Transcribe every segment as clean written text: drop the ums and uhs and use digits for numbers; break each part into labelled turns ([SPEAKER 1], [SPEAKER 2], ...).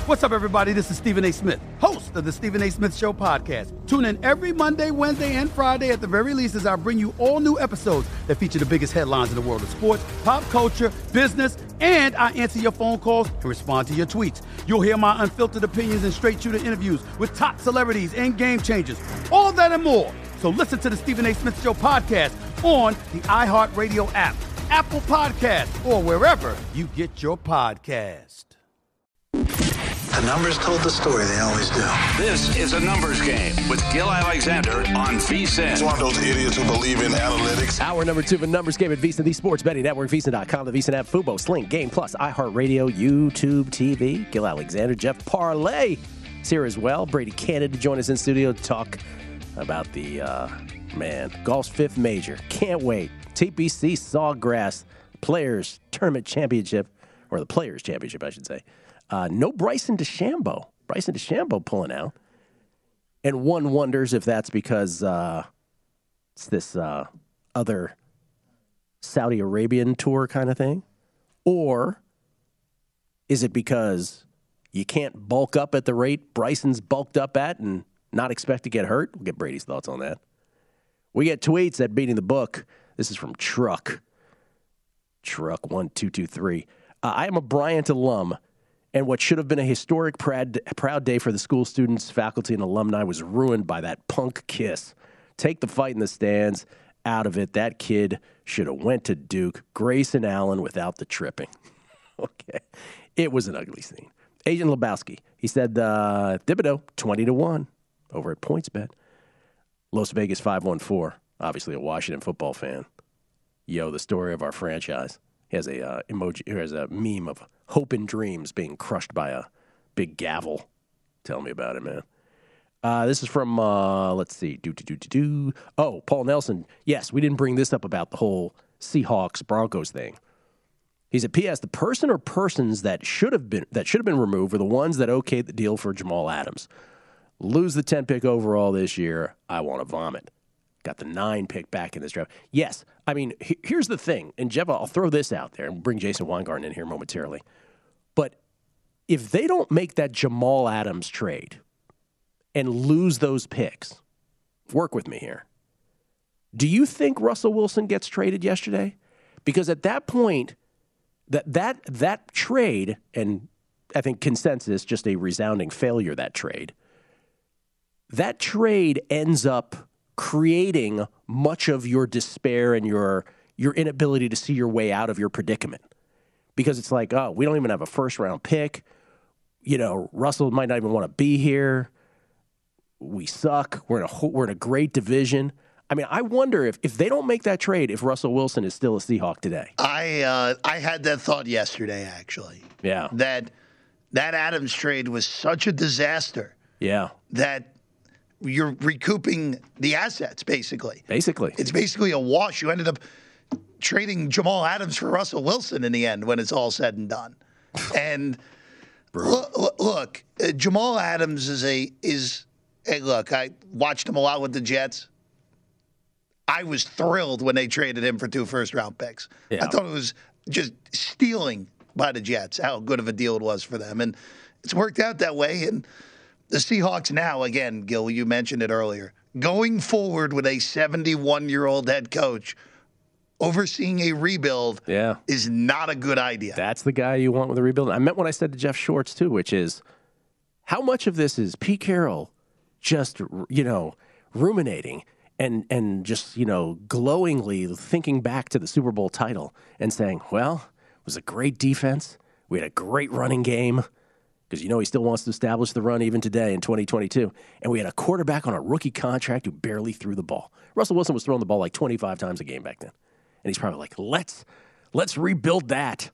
[SPEAKER 1] What's up, everybody? This is Stephen A. Smith, host of the Stephen A. Smith Show podcast. Tune in every Monday, Wednesday, and Friday at the very least as I bring you all new episodes that feature the biggest headlines in the world of sports, pop culture, business, and I answer your phone calls and respond to your tweets. You'll hear my unfiltered opinions and straight-shooter interviews with top celebrities and game changers. All that and more. So listen to the Stephen A. Smith Show podcast on the iHeartRadio app, Apple Podcasts, or wherever you get your podcast.
[SPEAKER 2] The numbers told the story, they always do.
[SPEAKER 3] This is a numbers game with Gil Alexander on VSiN.
[SPEAKER 4] It's one of those idiots who believe in analytics.
[SPEAKER 5] Hour number 2 of a numbers game at VSiN, the Sports Betting Network, VSiN.com, the VSiN app, Fubo, Sling, Game Plus, iHeartRadio, YouTube TV. Gil Alexander, Jeff Parlay is here as well. Brady Canada to join us in studio to talk about the, golf's 5th major. Can't wait. TPC Sawgrass Players Tournament Championship, or the Players Championship, I should say. No Bryson DeChambeau. Bryson DeChambeau pulling out. And one wonders if that's because it's this other Saudi Arabian tour kind of thing. Or is it because you can't bulk up at the rate Bryson's bulked up at and not expect to get hurt? We'll get Brady's thoughts on that. We get tweets at Beating the Book. This is from Truck 1223. I am a Bryant alum. And what should have been a historic, proud day for the school students, faculty, and alumni was ruined by that punk kiss. Take the fight in the stands out of it. That kid should have went to Duke. Grayson Allen without the tripping. Okay. It was an ugly scene. Agent Lebowski, he said, Thibodeau, 20-1 over at PointsBet. Las Vegas 514, obviously a Washington football fan. Yo, the story of our franchise. He has a emoji. He has a meme of hope and dreams being crushed by a big gavel. Tell me about it, man. This is from let's see. Oh, Paul Nelson. Yes, we didn't bring this up about the whole Seahawks Broncos thing. He said, P.S. The person or persons that should have been removed were the ones that okayed the deal for Jamal Adams. Lose the 10 pick overall this year. I want to vomit. Got the 9 pick back in this draft. Yes, I mean, here's the thing. And, Jeff, I'll throw this out there and bring Jason Weingarten in here momentarily. But if they don't make that Jamal Adams trade and lose those picks, work with me here. Do you think Russell Wilson gets traded yesterday? Because at that point, that trade, and I think consensus, just a resounding failure, that trade ends up creating much of your despair and your inability to see your way out of your predicament. Because it's like, oh, we don't even have a first-round pick. You know, Russell might not even want to be here. We suck. We're in a great division. I mean, I wonder if they don't make that trade, if Russell Wilson is still a Seahawk today.
[SPEAKER 6] I had that thought yesterday, actually.
[SPEAKER 5] Yeah.
[SPEAKER 6] That Adams trade was such a disaster.
[SPEAKER 5] Yeah.
[SPEAKER 6] That you're recouping the assets, basically.
[SPEAKER 5] It's
[SPEAKER 6] basically a wash. You ended up trading Jamal Adams for Russell Wilson in the end when it's all said and done. And look, Jamal Adams look, I watched him a lot with the Jets. I was thrilled when they traded him for 2 first-round picks. Yeah. I thought it was just stealing by the Jets, how good of a deal it was for them. And it's worked out that way. And the Seahawks now, again, Gil, you mentioned it earlier, going forward with a 71-year-old head coach overseeing a rebuild is not a good idea.
[SPEAKER 5] That's the guy you want with a rebuild. I meant what I said to Jeff Shorts, too, which is how much of this is Pete Carroll just, ruminating and just, glowingly thinking back to the Super Bowl title and saying, well, it was a great defense. We had a great running game. Because he still wants to establish the run even today in 2022. And we had a quarterback on a rookie contract who barely threw the ball. Russell Wilson was throwing the ball like 25 times a game back then. And he's probably like, let's rebuild that.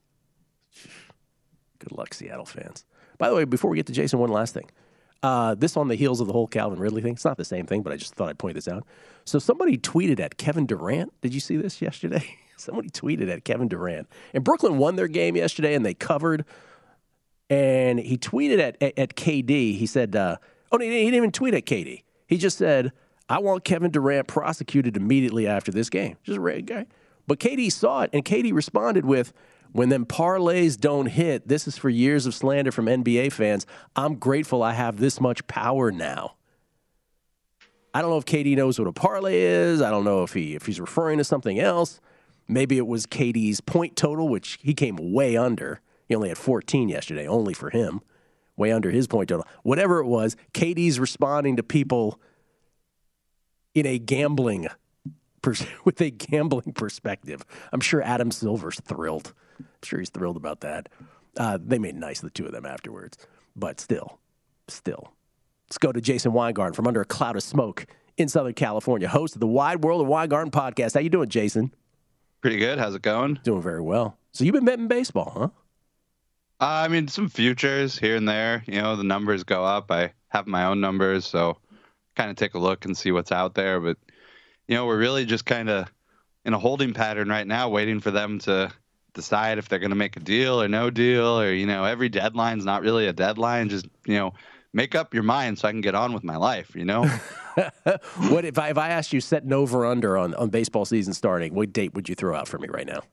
[SPEAKER 5] Good luck, Seattle fans. By the way, before we get to Jason, one last thing. This on the heels of the whole Calvin Ridley thing. It's not the same thing, but I just thought I'd point this out. So somebody tweeted at Kevin Durant. Did you see this yesterday? Somebody tweeted at Kevin Durant. And Brooklyn won their game yesterday, and they covered. And he tweeted at KD. He said, he didn't even tweet at KD. He just said, I want Kevin Durant prosecuted immediately after this game. Just a red guy. But KD saw it, and KD responded with, When them parlays don't hit, this is for years of slander from NBA fans. I'm grateful I have this much power now. I don't know if KD knows what a parlay is. I don't know if he's referring to something else. Maybe it was KD's point total, which he came way under. He only had 14 yesterday, only for him. Way under his point total. Whatever it was, KD's responding to people in a gambling with a gambling perspective. I'm sure Adam Silver's thrilled. I'm sure he's thrilled about that. They made nice, the two of them, afterwards. But still. Let's go to Jason Weingarten from under a cloud of smoke in Southern California, host of the Wide World of Weingarten podcast. How you doing, Jason?
[SPEAKER 7] Pretty good. How's it going?
[SPEAKER 5] Doing very well. So you've been betting baseball, huh?
[SPEAKER 7] I mean, some futures here and there. You know, the numbers go up. I have my own numbers, so kind of take a look and see what's out there. But, you know, we're really just kind of in a holding pattern right now, waiting for them to decide if they're going to make a deal or no deal, or, you know, every deadline's not really a deadline. Just, you know, make up your mind so I can get on with my life, you know?
[SPEAKER 5] What if I asked you set an over-under on baseball season starting, what date would you throw out for me right now?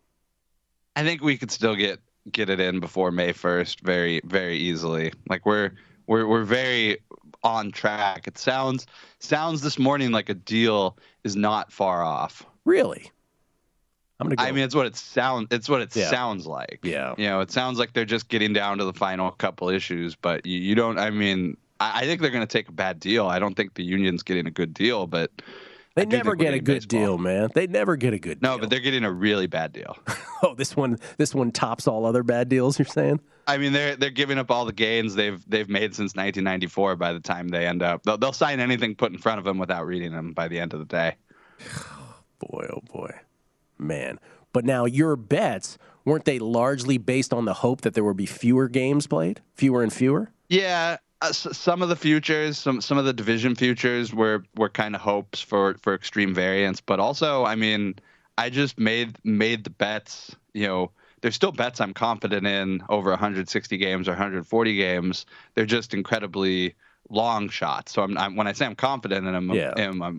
[SPEAKER 7] I think we could still get it in before May 1st very, very easily. Like we're very on track. It sounds this morning like a deal is not far off.
[SPEAKER 5] Really? I'm gonna go.
[SPEAKER 7] I mean, it's what it sounds like.
[SPEAKER 5] Yeah.
[SPEAKER 7] You know, it sounds like they're just getting down to the final couple issues, but you don't. I mean, I think they're going to take a bad deal. I don't think the union's getting a good deal, but
[SPEAKER 5] they never get a good deal, man. They never get a good deal.
[SPEAKER 7] No, but they're getting a really bad deal.
[SPEAKER 5] Oh, this one tops all other bad deals, you're saying?
[SPEAKER 7] I mean, they're giving up all the gains they've made since 1994. By the time they end up, they'll sign anything put in front of them without reading them by the end of the day.
[SPEAKER 5] Boy, oh boy, man. But now your bets, weren't they largely based on the hope that there would be fewer games played, fewer and fewer?
[SPEAKER 7] Yeah. Some of the futures, some of the division futures were kind of hopes for extreme variance, but also, I mean, I just made the bets. You know, there's still bets I'm confident in over 160 games or 140 games. They're just incredibly long shots. So when I say I'm confident in them,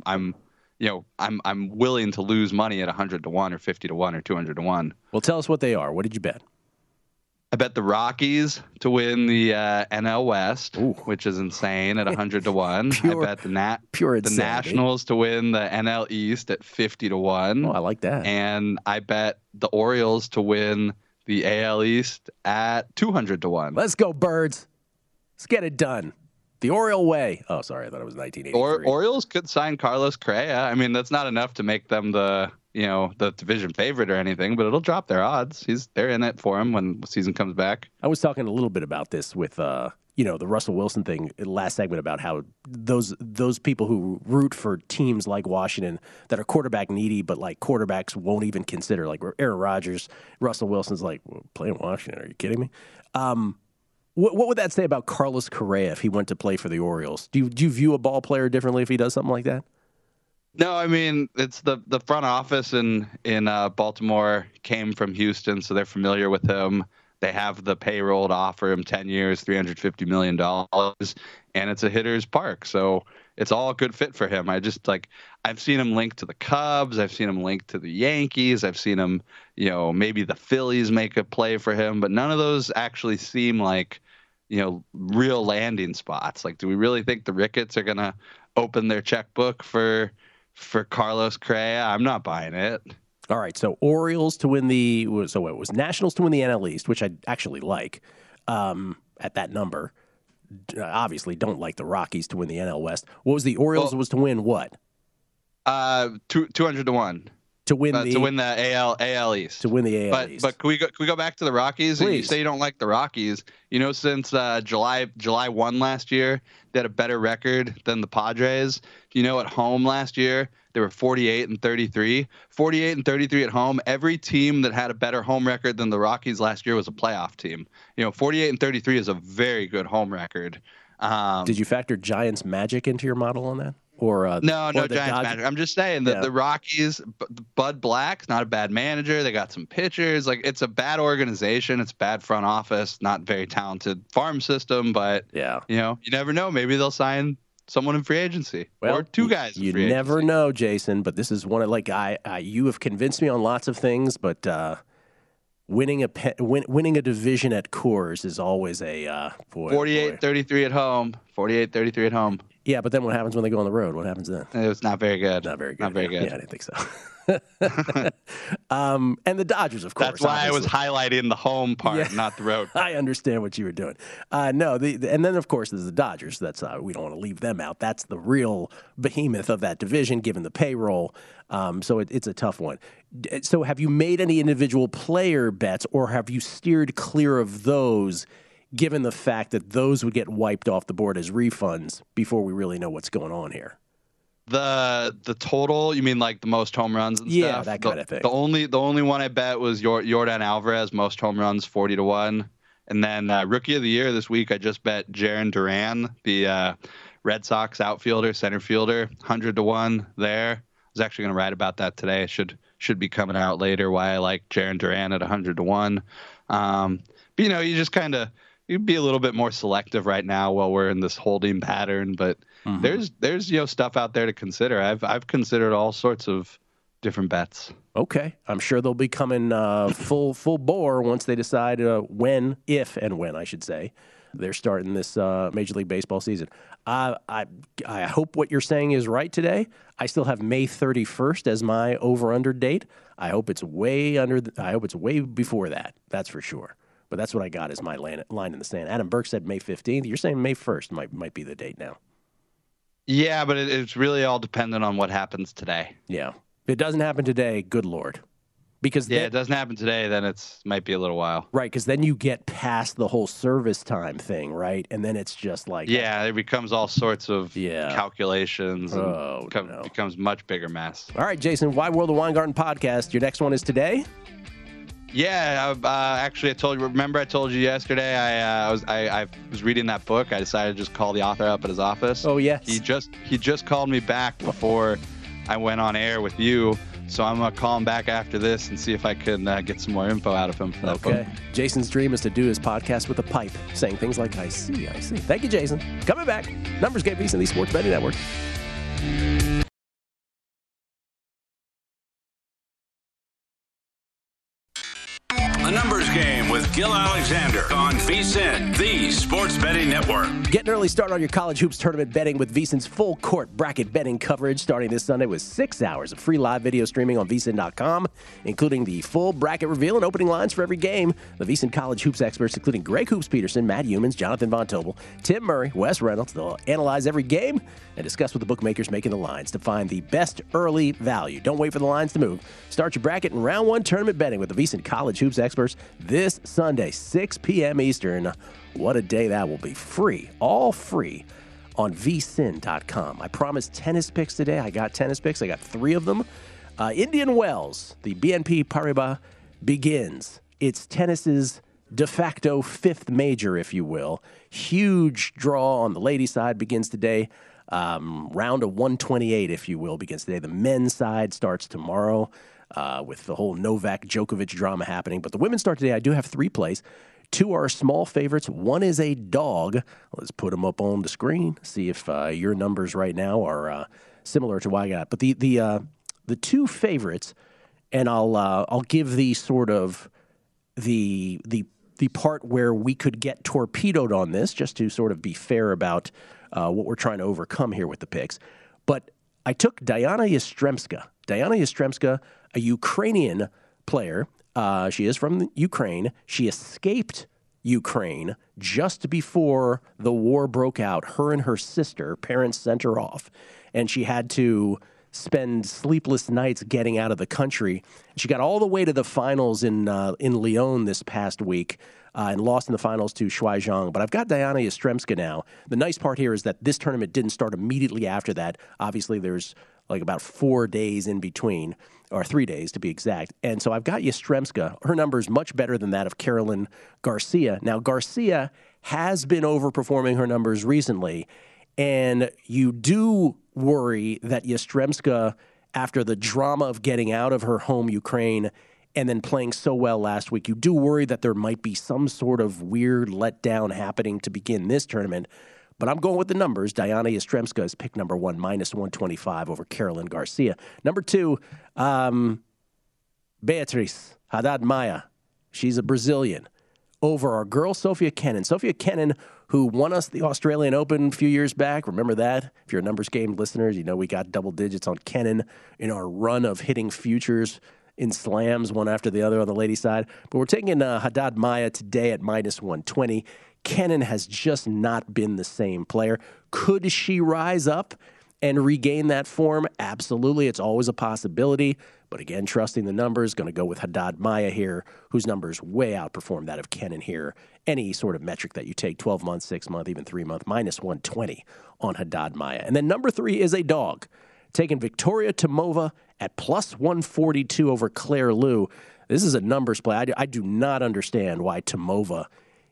[SPEAKER 7] I'm willing to lose money at 100 to 1 or 50 to 1 or 200 to 1.
[SPEAKER 5] Well, tell us what they are. What did you bet?
[SPEAKER 7] I bet the Rockies to win the NL West, which is insane, at 100 to 1. I bet the Nationals to win the NL East at 50 to 1.
[SPEAKER 5] Oh, I like that.
[SPEAKER 7] And I bet the Orioles to win the AL East at 200 to 1.
[SPEAKER 5] Let's go, Birds. Let's get it done. The Oriole way. Oh, sorry, I thought it was 1983.
[SPEAKER 7] Orioles could sign Carlos Correa. I mean, that's not enough to make them the division favorite or anything, but it'll drop their odds. They're in it for him when the season comes back.
[SPEAKER 5] I was talking a little bit about this with the Russell Wilson thing last segment about how those people who root for teams like Washington that are quarterback needy, but like quarterbacks won't even consider, like Aaron Rodgers, Russell Wilson's like, well, playing Washington. Are you kidding me? What would that say about Carlos Correa if he went to play for the Orioles? Do you view a ball player differently if he does something like that?
[SPEAKER 7] No, I mean, it's the front office in Baltimore came from Houston, so they're familiar with him. They have the payroll to offer him 10 years, $350 million, and it's a hitter's park. So it's all a good fit for him. I've seen him linked to the Cubs. I've seen him linked to the Yankees. I've seen him, maybe the Phillies make a play for him, but none of those actually seem like, real landing spots. Like, do we really think the Ricketts are going to open their checkbook for Carlos Correa? I'm not buying it.
[SPEAKER 5] All right, so Orioles to win it was Nationals to win the NL East, which I actually like at that number. Obviously, don't like the Rockies to win the NL West. What was the Orioles was to win what?
[SPEAKER 7] 200 to 1.
[SPEAKER 5] To win
[SPEAKER 7] the AL East.
[SPEAKER 5] To win the AL East.
[SPEAKER 7] But can we go back to the Rockies?
[SPEAKER 5] Please.
[SPEAKER 7] You say you don't like the Rockies. Since July 1 last year, they had a better record than the Padres. At home last year, they were 48-33. 48-33 at home. Every team that had a better home record than the Rockies last year was a playoff team. 48-33 is a very good home record.
[SPEAKER 5] Did you factor Giants magic into your model on that? No
[SPEAKER 7] Giants magic. I'm just saying that the Rockies, Bud Black's not a bad manager. They got some pitchers. Like, it's a bad organization. It's bad front office. Not very talented farm system. But you never know. Maybe they'll sign someone in free agency or two guys.
[SPEAKER 5] You never know, Jason. But this is one of you have convinced me on lots of things. But winning a division at Coors is always a
[SPEAKER 7] 48-33 at home. 48-33 at home.
[SPEAKER 5] Yeah, but then what happens when they go on the road? What happens then?
[SPEAKER 7] It was not very good.
[SPEAKER 5] Not very good.
[SPEAKER 7] Not very good.
[SPEAKER 5] Yeah, I didn't think so. And the Dodgers, of course.
[SPEAKER 7] That's why
[SPEAKER 5] obviously.
[SPEAKER 7] I was highlighting the home part, not the road part.
[SPEAKER 5] I understand what you were doing. And then, of course, there's the Dodgers. That's we don't want to leave them out. That's the real behemoth of that division, given the payroll. So it's a tough one. So have you made any individual player bets, or have you steered clear of those, given the fact that those would get wiped off the board as refunds before we really know what's going on here?
[SPEAKER 7] The total, you mean like the most home runs and stuff?
[SPEAKER 5] Yeah, that kind of thing.
[SPEAKER 7] The only one I bet was Yordan Alvarez, most home runs, 40-1. And then Rookie of the Year this week, I just bet Jarren Duran, the Red Sox outfielder, center fielder, 100-1 there. I was actually going to write about that today. It should be coming out later, why I like Jarren Duran at 100-1. But, you just kind of – you'd be a little bit more selective right now while we're in this holding pattern, but there's stuff out there to consider. I've considered all sorts of different bets.
[SPEAKER 5] Okay, I'm sure they'll be coming full bore once they decide if and when I should say they're starting this Major League Baseball season. I hope what you're saying is right today. I still have May 31st as my over/under date. I hope it's way before that. That's for sure. But that's what I got as my line in the sand. Adam Burke said May 15th. You're saying May 1st might be the date now.
[SPEAKER 7] Yeah, but it's really all dependent on what happens today.
[SPEAKER 5] Yeah. If it doesn't happen today, good Lord. Because
[SPEAKER 7] it doesn't happen today, then might be a little while.
[SPEAKER 5] Right, because then you get past the whole service time thing, right? And then it's just like...
[SPEAKER 7] Yeah, it becomes all sorts of calculations. And becomes much bigger mess.
[SPEAKER 5] All right, Jason, Wide World of Weingarten podcast. Your next one is today?
[SPEAKER 7] Yeah, actually, I told you yesterday. I was reading that book. I decided to just call the author up at his office.
[SPEAKER 5] Oh yes.
[SPEAKER 7] He just called me back before I went on air with you. So I'm gonna call him back after this and see if I can get some more info out of him for that book.
[SPEAKER 5] Jason's dream is to do his podcast with a pipe, saying things like "I see." Thank you, Jason. Coming back. Numbers Game VSiN, the Sports Betting Network.
[SPEAKER 3] The Numbers Game with Gil Alexander on VSiN, the Sports Betting Network.
[SPEAKER 5] Get an early start on your college hoops tournament betting with VSiN's full court bracket betting coverage starting this Sunday with 6 hours of free live video streaming on VSiN.com, including the full bracket reveal and opening lines for every game. The VSiN college hoops experts, including Greg Hoops Peterson, Matt Humans, Jonathan Von Tobel, Tim Murray, Wes Reynolds, they'll analyze every game and discuss with the bookmakers making the lines to find the best early value. Don't wait for the lines to move. Start your bracket and round one tournament betting with the VSiN college hoops experts this Sunday, 6 p.m. Eastern. What a day that will be. Free, all free on vsin.com. I promised tennis picks today. I got tennis picks. I got 3 of them. Indian Wells, the BNP Paribas begins. It's tennis's de facto 5th major, if you will. Huge draw on the ladies' side begins today. Round of 128, if you will, begins today. The men's side starts tomorrow with the whole Novak Djokovic drama happening. But the women's start today. I do have 3 plays. 2 are small favorites. 1 is a dog. Let's put them up on the screen. See if your numbers right now are similar to what I got. But the 2 favorites, and I'll give the sort of the part where we could get torpedoed on this, just to sort of be fair about what we're trying to overcome here with the picks. But I took Diana Yastremska. Diana Yastremska, a Ukrainian player. She is from Ukraine. She escaped Ukraine just before the war broke out. Her and her sister, parents sent her off, and she had to spend sleepless nights getting out of the country. She got all the way to the finals in Lyon this past week and lost in the finals to Shuai Zhang. But I've got Diana Yastremska now. The nice part here is that this tournament didn't start immediately after that. Obviously, there's like about 4 days in between, or 3 days to be exact. And so I've got Yastremska. Her number is much better than that of Caroline Garcia. Now, Garcia has been overperforming her numbers recently, and you do worry that Yastremska, after the drama of getting out of her home Ukraine and then playing so well last week, you do worry that there might be some sort of weird letdown happening to begin this tournament. But I'm going with the numbers. Diana Yastremska is pick number 1, minus 125 over Caroline Garcia. Number 2, Beatriz Haddad Maia. She's a Brazilian. Over our girl, Sofia Kenin. Sofia Kenin, who won us the Australian Open a few years back. Remember that? If you're a numbers game listeners, you know we got double digits on Kenin in our run of hitting futures in slams one after the other on the ladies' side. But we're taking Haddad Maia today at minus 120. Kenin has just not been the same player. Could she rise up and regain that form? Absolutely. It's always a possibility. But again, trusting the numbers, going to go with Haddad Maia here, whose numbers way outperform that of Kenin here. Any sort of metric that you take, 12 months, 6 month, even 3 month, minus 120 on Haddad Maia. And then number 3 is a dog, taking Victoria Tomova at plus 142 over Claire Liu. This is a numbers play. I do not understand why Tomova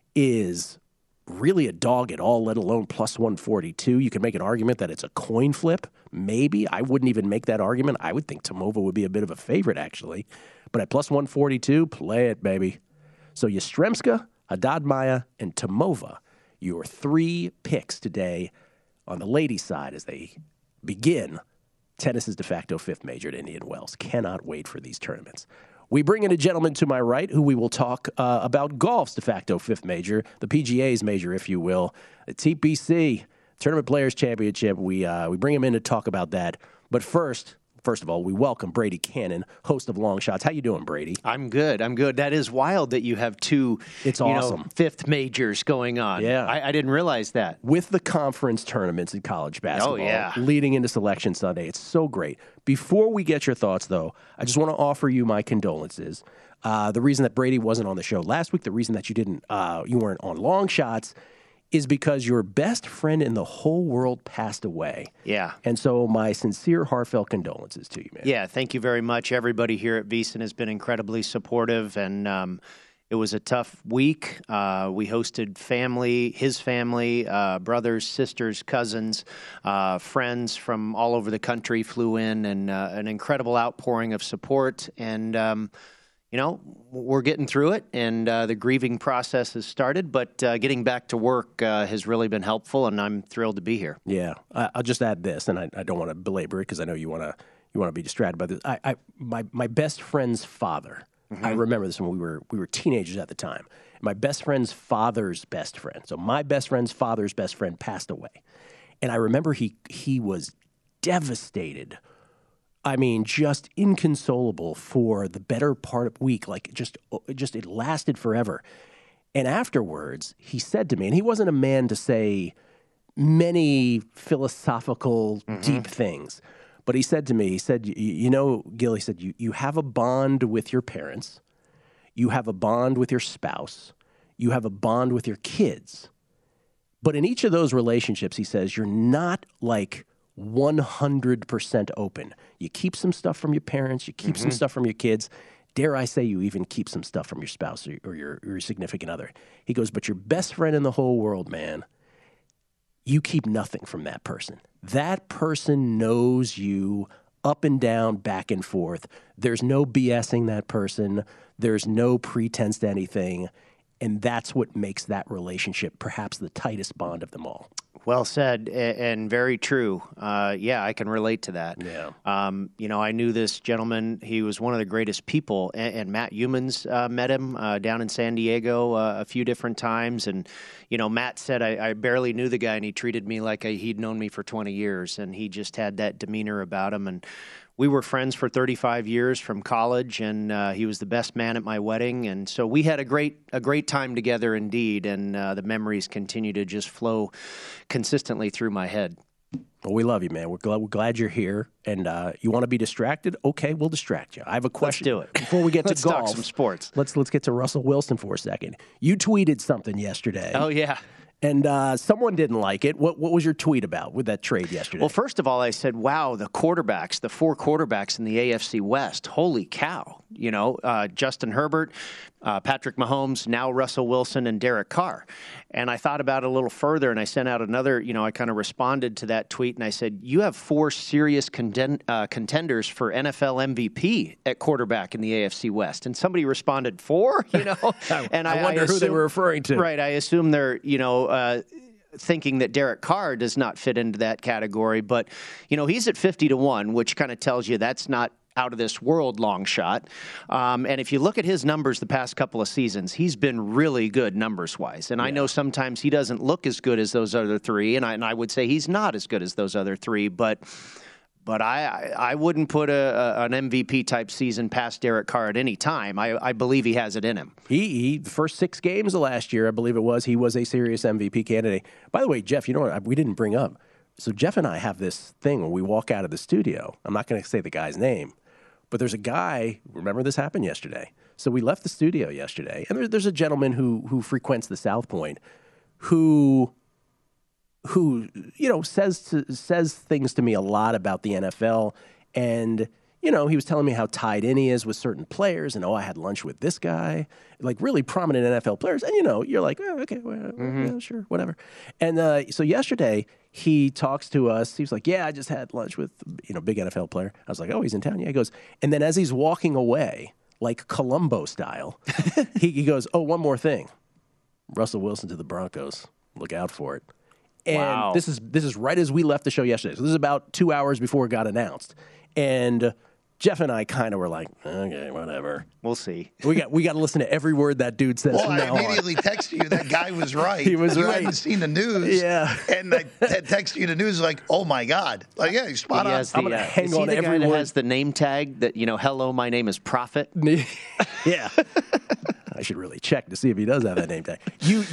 [SPEAKER 5] is really a dog at all, let alone plus 142. You can make an argument that it's a coin flip. Maybe. I wouldn't even make that argument. I would think Tomova would be a bit of a favorite, actually. But at plus 142, play it, baby. So Yastremska, Haddad Maia, and Tomova, your 3 picks today on the ladies' side as they begin tennis's de facto 5th major at Indian Wells. Cannot wait for these tournaments. We bring in a gentleman to my right who we will talk about golf's de facto 5th major, the PGA's major, if you will, the TPC, Tournament Players Championship. We bring him in to talk about that. But first of all, we welcome Brady Cannon, host of Long Shots. How you doing, Brady?
[SPEAKER 8] I'm good. That is wild that you have 2
[SPEAKER 5] it's awesome.
[SPEAKER 8] 5th majors going on.
[SPEAKER 5] Yeah.
[SPEAKER 8] I didn't realize that.
[SPEAKER 5] With the conference tournaments in college basketball leading into Selection Sunday. It's so great. Before we get your thoughts, though, I just want to offer you my condolences. The reason that Brady wasn't on the show last week, the reason that you weren't on Long Shots, is because your best friend in the whole world passed away.
[SPEAKER 8] Yeah.
[SPEAKER 5] And so my sincere, heartfelt condolences to you, man.
[SPEAKER 8] Yeah, thank you very much. Everybody here at VSiN has been incredibly supportive, and it was a tough week. We hosted his family, brothers, sisters, cousins, friends from all over the country flew in, and an incredible outpouring of support. And we're getting through it, and the grieving process has started, but getting back to work has really been helpful, and I'm thrilled to be here.
[SPEAKER 5] Yeah. I'll just add this, and I don't want to belabor it because I know you want to be distracted by this. My best friend's father, I remember this when we were teenagers at the time. My best friend's father's best friend, so my best friend's father's best friend passed away. And I remember he was devastated. I mean, just inconsolable for the better part of the week. Like, just it lasted forever. And afterwards, he said to me, and he wasn't a man to say many philosophical, deep things, but he said to me, Gil, he said, you have a bond with your parents, you have a bond with your spouse, you have a bond with your kids. But in each of those relationships, he says, you're not like 100% open. You keep some stuff from your parents, you keep some stuff from your kids. Dare I say you even keep some stuff from your spouse or your significant other. He goes, but your best friend in the whole world, man, you keep nothing from that person. That person knows you up and down, back and forth. There's no BSing that person. There's no pretense to anything. And that's what makes that relationship perhaps the tightest bond of them all.
[SPEAKER 8] Well said, and very true. I can relate to that.
[SPEAKER 5] Yeah.
[SPEAKER 8] I knew this gentleman. He was one of the greatest people, and Matt Humans met him down in San Diego a few different times. And, Matt said, I barely knew the guy, and he treated me like he'd known me for 20 years, and he just had that demeanor about him. And we were friends for 35 years from college, and he was the best man at my wedding. And so we had a great time together indeed, and the memories continue to just flow consistently through my head.
[SPEAKER 5] Well, we love you, man. We're glad you're here, and you want to be distracted? Okay, we'll distract you. I have a question.
[SPEAKER 8] Let's do it.
[SPEAKER 5] Before we get to golf,
[SPEAKER 8] talk some sports.
[SPEAKER 5] Let's get to Russell Wilson for a second. You tweeted something yesterday.
[SPEAKER 8] Oh, yeah.
[SPEAKER 5] And someone didn't like it. What was your tweet about with that trade yesterday?
[SPEAKER 8] Well, first of all, I said, wow, the 4 quarterbacks in the AFC West, holy cow. Justin Herbert, Patrick Mahomes, now Russell Wilson, and Derek Carr. And I thought about it a little further, and I sent out another, I kind of responded to that tweet, and I said, you have 4 serious contenders for NFL MVP at quarterback in the AFC West. And somebody responded, 4?
[SPEAKER 5] And I wonder who they were referring to.
[SPEAKER 8] Right. I assume they're, thinking that Derek Carr does not fit into that category. But, he's at 50-1, which kind of tells you that's not out of this world long shot. And if you look at his numbers the past couple of seasons, he's been really good numbers-wise. And I know sometimes he doesn't look as good as those other three, and I would say he's not as good as those other three, but I wouldn't put an MVP-type season past Derek Carr at any time. I believe he has it in him.
[SPEAKER 5] He the first 6 games of last year, I believe it was, he was a serious MVP candidate. By the way, Jeff, you know what we didn't bring up? So Jeff and I have this thing when we walk out of the studio. I'm not going to say the guy's name, but there's a guy, remember this happened yesterday. So we left the studio yesterday, and there's a gentleman who frequents the South Point who says things to me a lot about the NFL, and he was telling me how tied in he is with certain players, and I had lunch with this guy, like really prominent NFL players, and you're like, oh, okay, well, yeah, sure, whatever. And so yesterday he talks to us. He was like, yeah, I just had lunch with big NFL player. I was like, oh, he's in town. Yeah, he goes, and then as he's walking away, like Columbo style, he goes, oh, one more thing, Russell Wilson to the Broncos, look out for it. And
[SPEAKER 8] wow.
[SPEAKER 5] This is right as we left the show yesterday. So this is about 2 hours before it got announced. And Jeff and I kind of were like, okay, whatever.
[SPEAKER 8] We'll see.
[SPEAKER 5] We got to listen to every word that dude says.
[SPEAKER 6] Well, I immediately texted you that guy was right.
[SPEAKER 5] He was
[SPEAKER 6] you
[SPEAKER 5] right.
[SPEAKER 6] hadn't seen the news.
[SPEAKER 5] Yeah.
[SPEAKER 6] And I texted you the news like, oh my God. Like, yeah, he's spot on.
[SPEAKER 5] I'm going to hang on
[SPEAKER 8] to
[SPEAKER 5] every
[SPEAKER 8] word.
[SPEAKER 5] word.
[SPEAKER 8] Has the name tag that, hello, my name is Prophet.
[SPEAKER 5] Yeah. I should really check to see if he does have that name tag.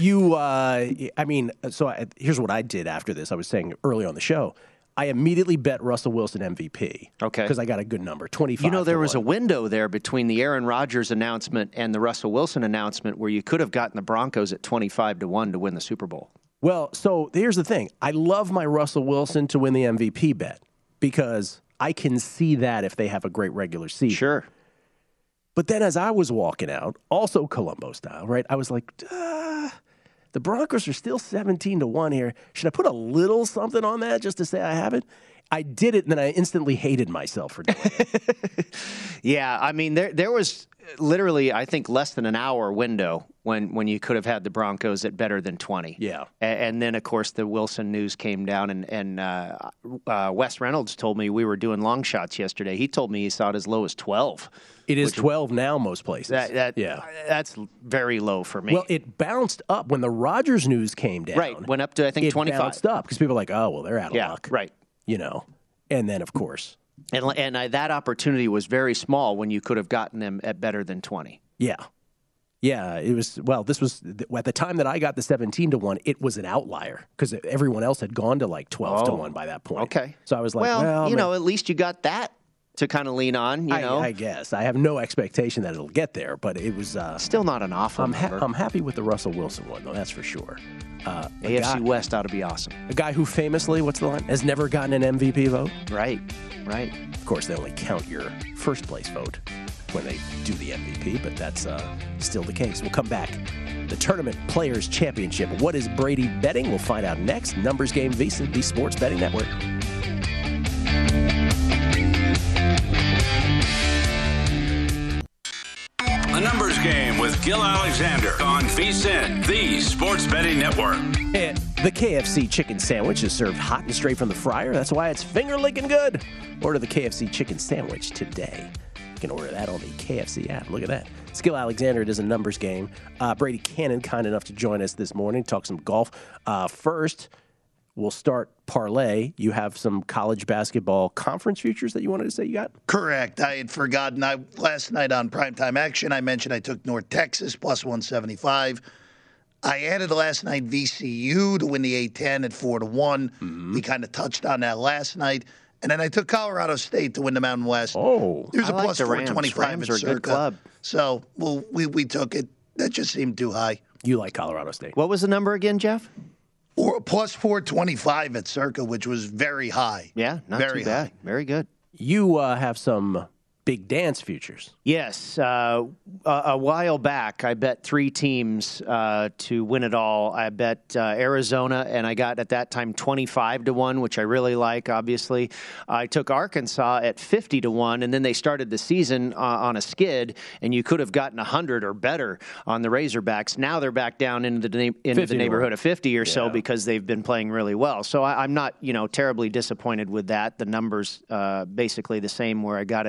[SPEAKER 5] Here's what I did after this. I was saying early on the show, I immediately bet Russell Wilson MVP.
[SPEAKER 8] Okay.
[SPEAKER 5] Because I got a good number, 25.
[SPEAKER 8] There was a window there between the Aaron Rodgers announcement and the Russell Wilson announcement where you could have gotten the Broncos at 25-1 to win the Super Bowl.
[SPEAKER 5] Well, so here's the thing. I love my Russell Wilson to win the MVP bet because I can see that if they have a great regular season.
[SPEAKER 8] Sure.
[SPEAKER 5] But then as I was walking out, also Columbo style, right, I was like, the Broncos are still 17-1 here. Should I put a little something on that just to say I have it? I did it, and then I instantly hated myself for doing it.
[SPEAKER 8] Yeah, I mean, there was literally, I think, less than an hour window when you could have had the Broncos at better than 20.
[SPEAKER 5] Yeah.
[SPEAKER 8] And then, of course, the Wilson news came down, and Wes Reynolds told me we were doing long shots yesterday. He told me he saw it as low as 12.
[SPEAKER 5] It is 12 now most places.
[SPEAKER 8] That's very low for me.
[SPEAKER 5] Well, it bounced up when the Rodgers news came down.
[SPEAKER 8] Right, went up to, I think, 25.
[SPEAKER 5] It bounced up because people are like, oh, well, they're out of luck.
[SPEAKER 8] Right.
[SPEAKER 5] And then, of course.
[SPEAKER 8] And that opportunity was very small when you could have gotten them at better than 20.
[SPEAKER 5] Yeah. Yeah, it was, this was, at the time that I got the 17-1, it was an outlier because everyone else had gone to like 12-1 by that point.
[SPEAKER 8] Okay.
[SPEAKER 5] So I was like,
[SPEAKER 8] at least you got that to kind of lean on,
[SPEAKER 5] I guess. I have no expectation that it'll get there, but it was...
[SPEAKER 8] still not an awful number.
[SPEAKER 5] I'm happy with the Russell Wilson one, though, that's for sure.
[SPEAKER 8] AFC West ought to be awesome.
[SPEAKER 5] A guy who famously, what's the line, has never gotten an MVP vote.
[SPEAKER 8] Right.
[SPEAKER 5] Of course, they only count your first place vote when they do the MVP, but that's still the case. We'll come back. The Tournament Players Championship. What is Brady betting? We'll find out next. Numbers Game VSiN, the Sports Betting Network.
[SPEAKER 3] A Numbers Game with Gil Alexander on VSiN, the Sports Betting Network.
[SPEAKER 5] And the KFC chicken sandwich is served hot and straight from the fryer. That's why it's finger-licking good. Order the KFC chicken sandwich today. You can order that on the KFC app. Look at that. It's Gil Alexander. It is a numbers game. Brady Cannon, kind enough to join us this morning, talk some golf. First, we'll start parlay. You have some college basketball conference futures that you wanted to say you got?
[SPEAKER 6] Correct. I had forgotten. Last night on Primetime Action, I mentioned I took North Texas plus 175. I added last night VCU to win the A10 at 4-1. Mm-hmm. We kind of touched on that last night. And then I took Colorado State to win the Mountain West.
[SPEAKER 5] Oh,
[SPEAKER 6] there's a plus
[SPEAKER 8] the Rams.
[SPEAKER 6] 425
[SPEAKER 8] Rams
[SPEAKER 6] at
[SPEAKER 8] are a good club.
[SPEAKER 6] So we took it. That just seemed too high.
[SPEAKER 5] You like Colorado State.
[SPEAKER 8] What was the number again, Jeff?
[SPEAKER 6] Or plus 425 at Circa, which was very high.
[SPEAKER 8] Yeah, not
[SPEAKER 6] very
[SPEAKER 8] too bad.
[SPEAKER 6] High.
[SPEAKER 8] Very good.
[SPEAKER 5] You have some big dance futures.
[SPEAKER 8] Yes. A while back, I bet 3 teams to win it all. I bet Arizona, and I got at that time 25-1, which I really like, obviously. I took Arkansas at 50-1, and then they started the season on a skid, and you could have gotten 100 or better on the Razorbacks. Now they're back down into the neighborhood of 50 or so because they've been playing really well. So I'm not, terribly disappointed with that. The numbers basically the same where I got it now.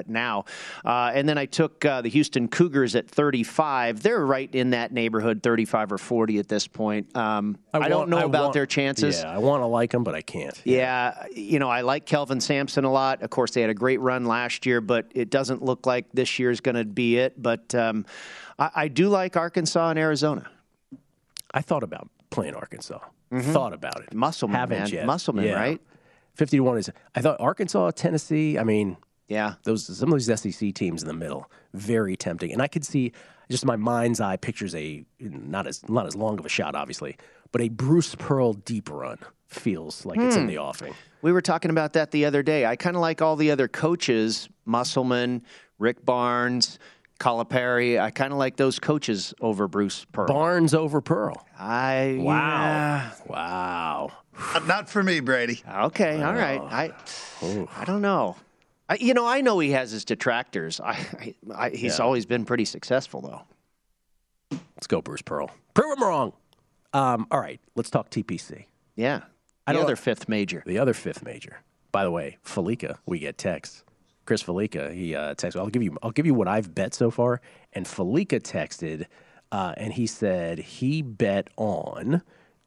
[SPEAKER 8] now. And then I took the Houston Cougars at 35. They're right in that neighborhood, 35 or 40 at this point. I don't know about their chances.
[SPEAKER 5] Yeah, I want to like them, but I can't.
[SPEAKER 8] Yeah, I like Kelvin Sampson a lot. Of course, they had a great run last year, but it doesn't look like this year's going to be it. But I do like Arkansas and Arizona.
[SPEAKER 5] I thought about playing Arkansas. Thought about it.
[SPEAKER 8] Musselman,
[SPEAKER 5] Haven't
[SPEAKER 8] man.
[SPEAKER 5] yet.
[SPEAKER 8] Musselman,
[SPEAKER 5] Yeah.
[SPEAKER 8] right?
[SPEAKER 5] 50-1 is. I thought Arkansas, Tennessee. I mean,
[SPEAKER 8] yeah,
[SPEAKER 5] some of these SEC teams in the middle, very tempting. And I could see just my mind's eye pictures not as long of a shot, obviously, but a Bruce Pearl deep run feels like it's in the offing.
[SPEAKER 8] We were talking about that the other day. I kind of like all the other coaches, Musselman, Rick Barnes, Calipari. I kind of like those coaches over Bruce Pearl.
[SPEAKER 5] Barnes over Pearl.
[SPEAKER 8] Wow.
[SPEAKER 6] Not for me, Brady.
[SPEAKER 8] Okay, all right. I don't know. I know he has his detractors. He's always been pretty successful, though.
[SPEAKER 5] Let's go, Bruce Pearl. Prove him wrong. All right, let's talk TPC.
[SPEAKER 8] Yeah, the other fifth major.
[SPEAKER 5] The other fifth major. By the way, Felica, we get texts. Chris Felica, he texted. I'll give you what I've bet so far. And Felica texted, and he said he bet on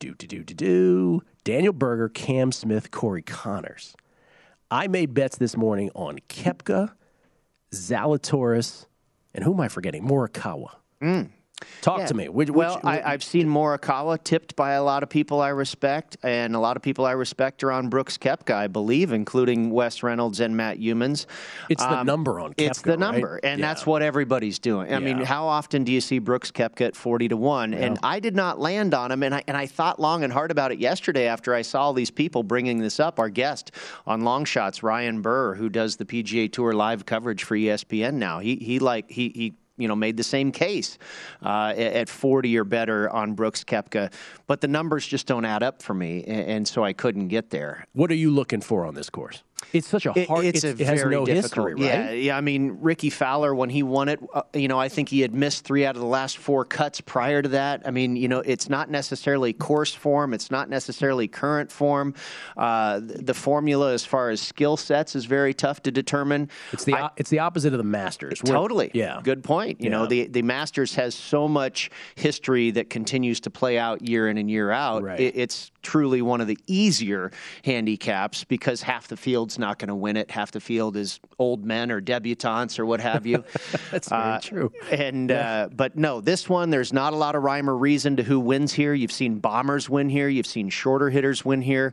[SPEAKER 5] Daniel Berger, Cam Smith, Corey Connors. I made bets this morning on Koepka, Zalatoris, and who am I forgetting? Morikawa. Talk to me.
[SPEAKER 8] I've seen Morikawa tipped by a lot of people I respect, and a lot of people I respect are on Brooks Koepka, I believe, including Wes Reynolds and Matt Youmans.
[SPEAKER 5] It's the number on Koepka,
[SPEAKER 8] It's the number,
[SPEAKER 5] right?
[SPEAKER 8] and that's what everybody's doing. I mean, how often do you see Brooks Koepka at 40-1? Yeah. And I did not land on him, and I thought long and hard about it yesterday after I saw all these people bringing this up. Our guest on Long Shots, Ryan Burr, who does the PGA Tour live coverage for ESPN now, he made the same case at 40 or better on Brooks Koepka. But the numbers just don't add up for me, and so I couldn't get there.
[SPEAKER 5] What are you looking for on this course? It's such a hard.
[SPEAKER 8] It has no history, right? Yeah. I mean, Ricky Fowler, when he won it, I think he had missed 3 out of the last 4 cuts prior to that. I mean, it's not necessarily course form. It's not necessarily current form. The formula, as far as skill sets, is very tough to determine.
[SPEAKER 5] It's the opposite of the Masters.
[SPEAKER 8] Totally.
[SPEAKER 5] Yeah.
[SPEAKER 8] Good point. The Masters has so much history that continues to play out year in and year out.
[SPEAKER 5] Right.
[SPEAKER 8] It's truly one of the easier handicaps because half the field's not going to win it. Half the field is old men or debutantes or what have you.
[SPEAKER 5] That's very true.
[SPEAKER 8] And but no, this one, there's not a lot of rhyme or reason to who wins here. You've seen bombers win here. You've seen shorter hitters win here.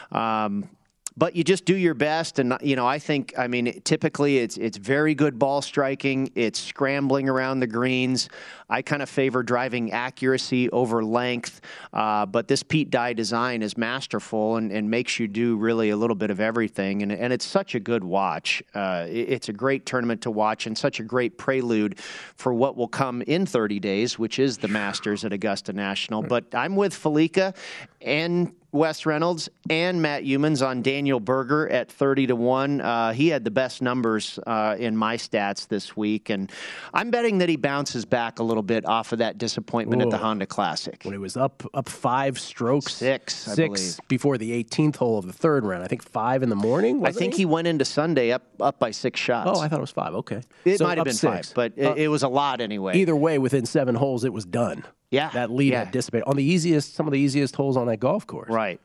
[SPEAKER 8] But you just do your best, and typically it's very good ball striking. It's scrambling around the greens. I kind of favor driving accuracy over length, but this Pete Dye design is masterful and makes you do really a little bit of everything, and it's such a good watch. It's a great tournament to watch and such a great prelude for what will come in 30 days, which is the Masters at Augusta National. But I'm with Felica and Wes Reynolds and Matt Youmans on Daniel Berger at 30-1. He had the best numbers in my stats this week, and I'm betting that he bounces back a little bit off of that disappointment at the Honda Classic.
[SPEAKER 5] When it was up 5 strokes,
[SPEAKER 8] six, I believe,
[SPEAKER 5] before the 18th hole of the third round. I think 5 in the morning.
[SPEAKER 8] I think he went into Sunday up by 6 shots.
[SPEAKER 5] Oh, I thought it was 5. Okay,
[SPEAKER 8] it might have been 5, but it was a lot anyway.
[SPEAKER 5] Either way, within 7 holes, it was done.
[SPEAKER 8] Yeah,
[SPEAKER 5] that lead had dissipated on some of the easiest holes on that golf course.
[SPEAKER 8] Right.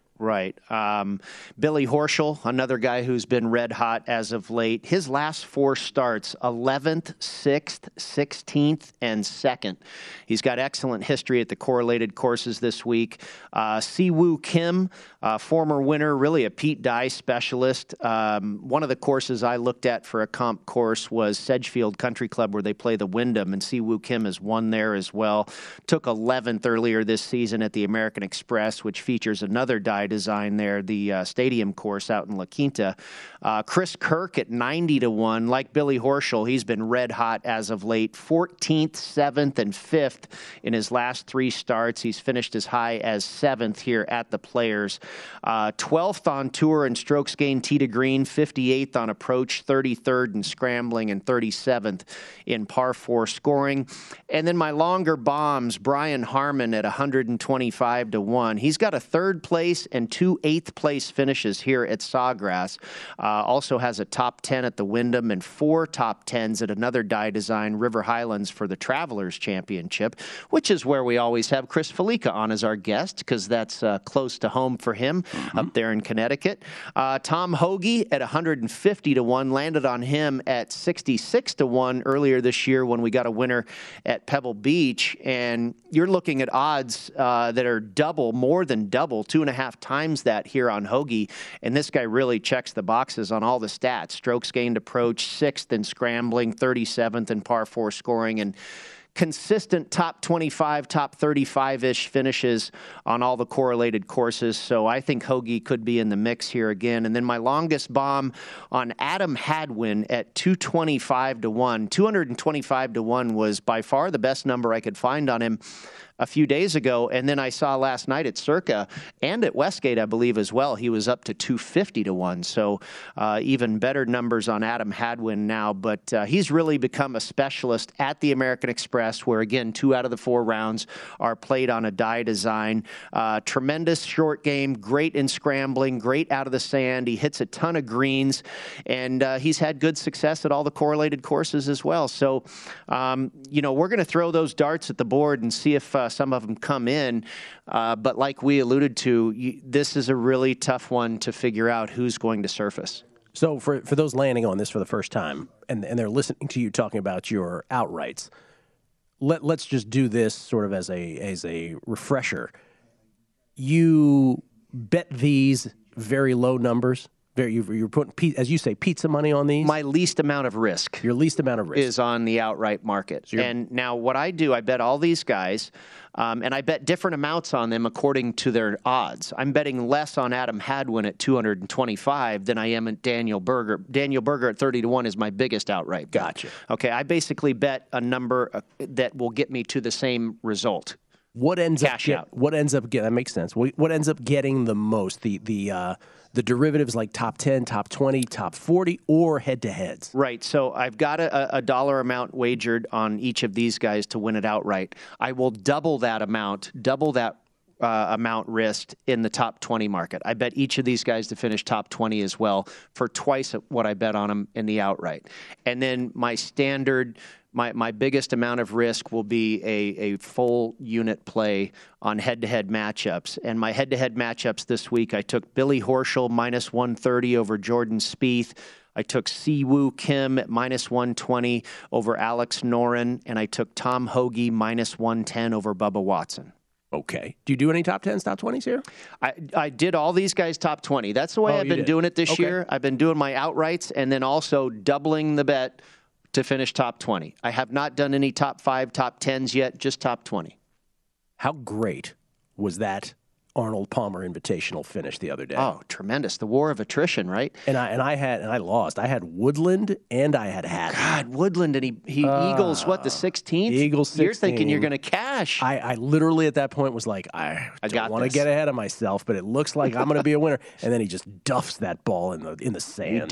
[SPEAKER 8] Billy Horschel, another guy who's been red hot as of late. His last 4 starts, 11th, 6th, 16th, and 2nd. He's got excellent history at the correlated courses this week. Siwoo Kim, former winner, really a Pete Dye specialist. One of the courses I looked at for a comp course was Sedgefield Country Club, where they play the Wyndham, and Siwoo Kim has won there as well. Took 11th earlier this season at the American Express, which features another Dye design there, the stadium course out in La Quinta. Chris Kirk at 90-1. Like Billy Horschel, he's been red hot as of late. 14th, 7th, and 5th in his last 3 starts. He's finished as high as 7th here at the Players. 12th on tour in strokes gained tee to green, 58th on approach, 33rd in scrambling, and 37th in par 4 scoring. And then my longer bombs, Brian Harman at 125-1. He's got a 3rd place and and 2 8th-place finishes here at Sawgrass. Also has a top 10 at the Wyndham and 4 top 10s at another Dye Design, River Highlands, for the Travelers Championship, which is where we always have Chris Felica on as our guest because that's close to home for him up there in Connecticut. Tom Hoge at 150-1, landed on him at 66-1 earlier this year when we got a winner at Pebble Beach. And you're looking at odds that are double, more than double, 2.5 times that here on Hoge. And this guy really checks the boxes on all the stats. Strokes gained approach, 6th in scrambling, 37th in par 4 scoring, and consistent top 25, top 35-ish finishes on all the correlated courses. So I think Hoge could be in the mix here again. And then my longest bomb on Adam Hadwin at 225-1. 225-1 was by far the best number I could find on him a few days ago, and then I saw last night at Circa and at Westgate, I believe, as well. He was up to 250-1, so even better numbers on Adam Hadwin now. But he's really become a specialist at the American Express, where, again, 2 out of the 4 rounds are played on a Dye Design. Tremendous short game, great in scrambling, great out of the sand. He hits a ton of greens, and he's had good success at all the correlated courses as well. So, we're going to throw those darts at the board and see if some of them come in. But like we alluded to, this is a really tough one to figure out who's going to surface.
[SPEAKER 5] So for those landing on this for the first time, and they're listening to you talking about your outrights, let's just do this sort of as a refresher. You bet these very low numbers. You're putting, as you say, pizza money on these?
[SPEAKER 8] My least amount of risk.
[SPEAKER 5] Your least amount of risk.
[SPEAKER 8] Is on the outright market. So and now what I do, I bet all these guys, and I bet different amounts on them according to their odds. I'm betting less on Adam Hadwin at 225 than I am at Daniel Berger. Daniel Berger at 30-1 is my biggest outright bet.
[SPEAKER 5] Gotcha.
[SPEAKER 8] Okay, I basically bet a number that will get me to the same result.
[SPEAKER 5] What ends up getting, that makes sense. What ends up getting the most? The derivatives like top 10, top 20, top 40, or head-to-heads?
[SPEAKER 8] Right. So I've got a dollar amount wagered on each of these guys to win it outright. I will double that amount risked in the top 20 market. I bet each of these guys to finish top 20 as well for twice what I bet on them in the outright. And then my standard... My biggest amount of risk will be a full unit play on head-to-head matchups. And my head-to-head matchups this week, I took Billy Horschel minus 130 over Jordan Spieth. I took Siwoo Kim at minus 120 over Alex Noren. And I took Tom Hoge minus 110 over Bubba Watson.
[SPEAKER 5] Okay. Do you do any top 10s, top 20s here?
[SPEAKER 8] I did all these guys top 20. That's the way I've been doing it this year. I've been doing my outrights and then also doubling the bet to finish top 20. I have not done any top 5, top 10s yet, just top 20.
[SPEAKER 5] How great was that Arnold Palmer Invitational finish the other day?
[SPEAKER 8] Oh, tremendous. The war of attrition, right?
[SPEAKER 5] And I lost. I had Woodland and I had Hadwin.
[SPEAKER 8] God, Woodland, and he eagles, the 16th?
[SPEAKER 5] Eagles 16.
[SPEAKER 8] You're thinking you're going to cash.
[SPEAKER 5] I literally at that point was like, I don't want to get ahead of myself, but it looks like I'm going to be a winner. And then he just duffs that ball in the sand.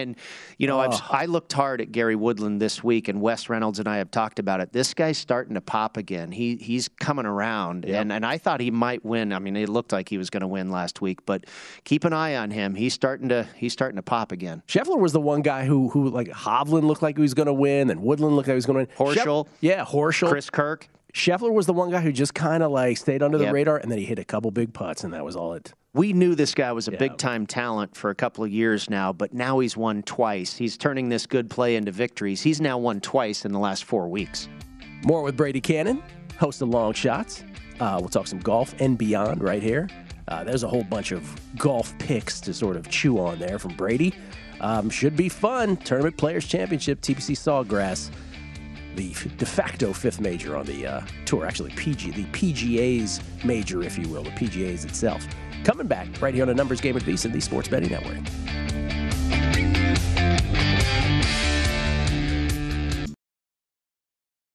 [SPEAKER 8] I looked hard at Gary Woodland this week, and Wes Reynolds and I have talked about it. This guy's starting to pop again. He's coming around, and I thought he might win. I mean, it looked like he was going to win last week, but keep an eye on him. He's starting to pop again.
[SPEAKER 5] Scheffler was the one guy who like Hovland looked like he was going to win, and Woodland looked like he was going to win.
[SPEAKER 8] Horschel,
[SPEAKER 5] Horschel,
[SPEAKER 8] Chris Kirk.
[SPEAKER 5] Scheffler was the one guy who just kind of like stayed under the radar, and then he hit a couple big putts, and that was all it.
[SPEAKER 8] We knew this guy was a big-time talent for a couple of years now, but now he's won twice. He's turning this good play into victories. He's now won twice in the last 4 weeks.
[SPEAKER 5] More with Brady Cannon, host of Long Shots. We'll talk some golf and beyond right here. There's a whole bunch of golf picks to sort of chew on there from Brady. Should be fun. Tournament Players Championship, TPC Sawgrass, the de facto 5th major on the tour. Actually, the PGA's major, if you will, the PGA's itself. Coming back right here on A Numbers Game with VSiN, the Sports Betting Network.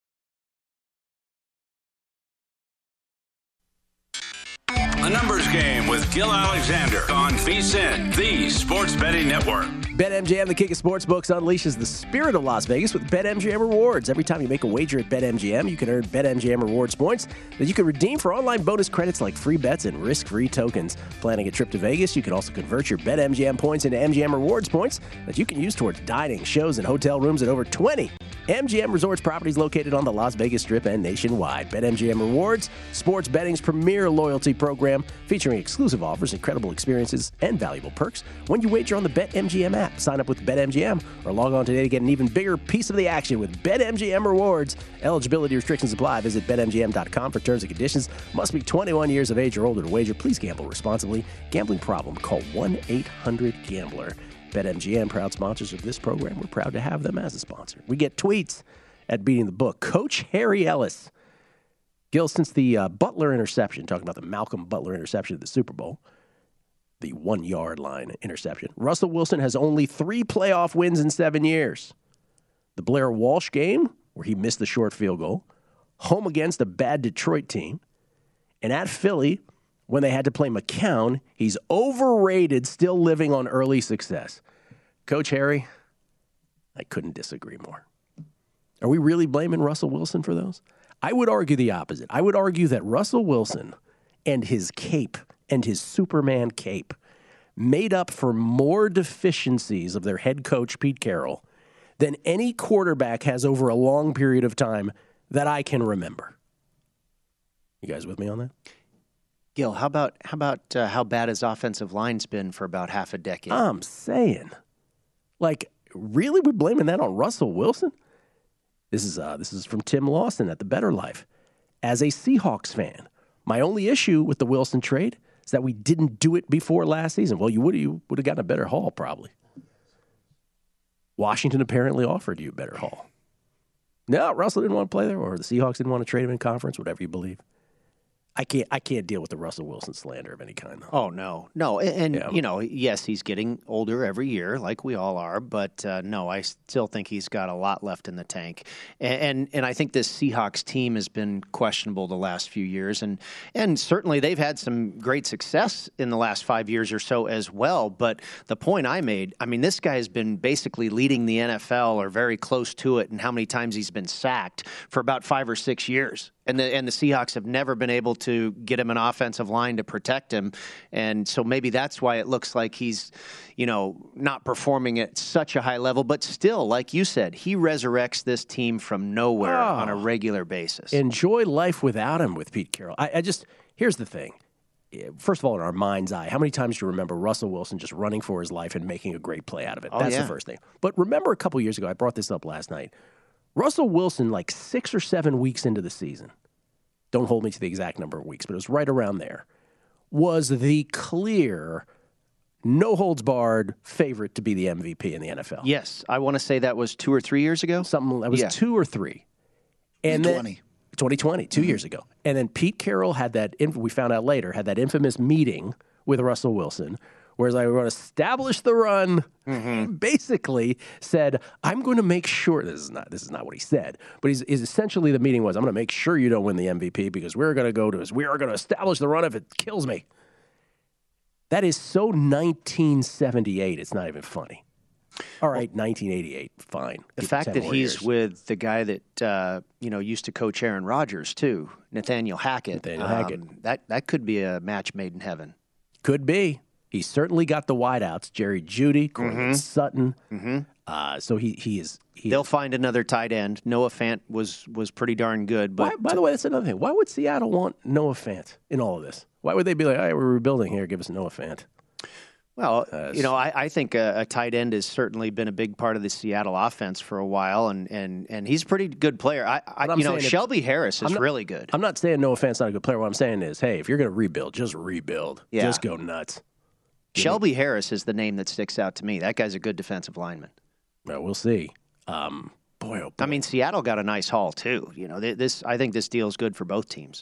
[SPEAKER 3] A Numbers Game Game with Gil Alexander on VSiN, the Sports Betting Network.
[SPEAKER 5] BetMGM, the king of sportsbooks, unleashes the spirit of Las Vegas with BetMGM Rewards. Every time you make a wager at BetMGM, you can earn BetMGM Rewards points that you can redeem for online bonus credits like free bets and risk-free tokens. Planning a trip to Vegas, you can also convert your BetMGM points into MGM Rewards points that you can use towards dining, shows, and hotel rooms at over 20 MGM Resorts properties located on the Las Vegas Strip and nationwide. BetMGM Rewards, sports betting's premier loyalty program, featuring exclusive offers, incredible experiences, and valuable perks when you wager on the BetMGM app. Sign up with BetMGM or log on today to get an even bigger piece of the action with BetMGM Rewards. Eligibility restrictions apply. Visit BetMGM.com for terms and conditions. Must be 21 years of age or older to wager. Please gamble responsibly. Gambling problem? Call 1-800-GAMBLER. BetMGM, proud sponsors of this program. We're proud to have them as a sponsor. We get tweets at Beating the Book. Coach Harry Ellis. Gil, since the Butler interception, talking about the Malcolm Butler interception at the Super Bowl, the 1-yard line interception, Russell Wilson has only 3 playoff wins in 7 years. The Blair Walsh game, where he missed the short field goal, home against a bad Detroit team, and at Philly, when they had to play McCown, he's overrated, still living on early success. Coach Harry, I couldn't disagree more. Are we really blaming Russell Wilson for those? I would argue the opposite. I would argue that Russell Wilson and his cape and his Superman cape made up for more deficiencies of their head coach, Pete Carroll, than any quarterback has over a long period of time that I can remember. You guys with me on that?
[SPEAKER 8] Gil, how about how bad his offensive line's been for about half a decade?
[SPEAKER 5] I'm saying, like, really, we're blaming that on Russell Wilson? This is from Tim Lawson at The Better Life. As a Seahawks fan, my only issue with the Wilson trade is that we didn't do it before last season. Well, you would have gotten a better haul, probably. Washington apparently offered you a better haul. No, Russell didn't want to play there, or the Seahawks didn't want to trade him in conference, whatever you believe. I can't deal with the Russell Wilson slander of any kind, though.
[SPEAKER 8] Oh, no. And you know, yes, he's getting older every year, like we all are. But no, I still think he's got a lot left in the tank. And I think this Seahawks team has been questionable the last few years. And certainly they've had some great success in the last 5 years or so as well. But the point I made, I mean, this guy has been basically leading the NFL or very close to it in how many times he's been sacked for about 5 or 6 years. And the Seahawks have never been able to get him an offensive line to protect him. And so maybe that's why it looks like he's, not performing at such a high level. But still, like you said, he resurrects this team from nowhere on a regular basis.
[SPEAKER 5] Enjoy life without him with Pete Carroll. Here's the thing. First of all, in our mind's eye, how many times do you remember Russell Wilson just running for his life and making a great play out of it? That's the first thing. But remember a couple years ago, I brought this up last night. Russell Wilson, like 6 or 7 weeks into the season, don't hold me to the exact number of weeks, but it was right around there, was the clear, no-holds-barred favorite to be the MVP in the NFL.
[SPEAKER 8] Yes, I want to say that was 2 or 3 years ago.
[SPEAKER 5] Something that was 2 or 3. And 2020, 2 years ago. And then Pete Carroll had that, we found out later, had that infamous meeting with Russell Wilson, whereas I want to establish the run, basically said, I'm going to make sure, this is not what he said, but he's essentially the meeting was, I'm going to make sure you don't win the MVP because we are going to establish the run if it kills me. That is so 1978, it's not even funny. All right, 1988, fine.
[SPEAKER 8] The fact that he's with the guy that used to coach Aaron Rodgers too, Nathaniel Hackett. That could be a match made in heaven.
[SPEAKER 5] Could be. He certainly got the wideouts, Jerry Jeudy, Courtland Sutton. So he is.
[SPEAKER 8] They'll find another tight end. Noah Fant was pretty darn good. But
[SPEAKER 5] by the way, that's another thing. Why would Seattle want Noah Fant in all of this? Why would they be like, all right, we're rebuilding here, give us Noah Fant?
[SPEAKER 8] Well, I think a tight end has certainly been a big part of the Seattle offense for a while, and he's a pretty good player. Shelby Harris is really good.
[SPEAKER 5] I'm not saying Noah Fant's not a good player. What I'm saying is, hey, if you're going to rebuild, just rebuild. Yeah. Just go nuts.
[SPEAKER 8] Shelby Harris is the name that sticks out to me. That guy's a good defensive lineman.
[SPEAKER 5] Well, we'll see. Boy, oh boy.
[SPEAKER 8] I mean, Seattle got a nice haul too. I think this deal is good for both teams.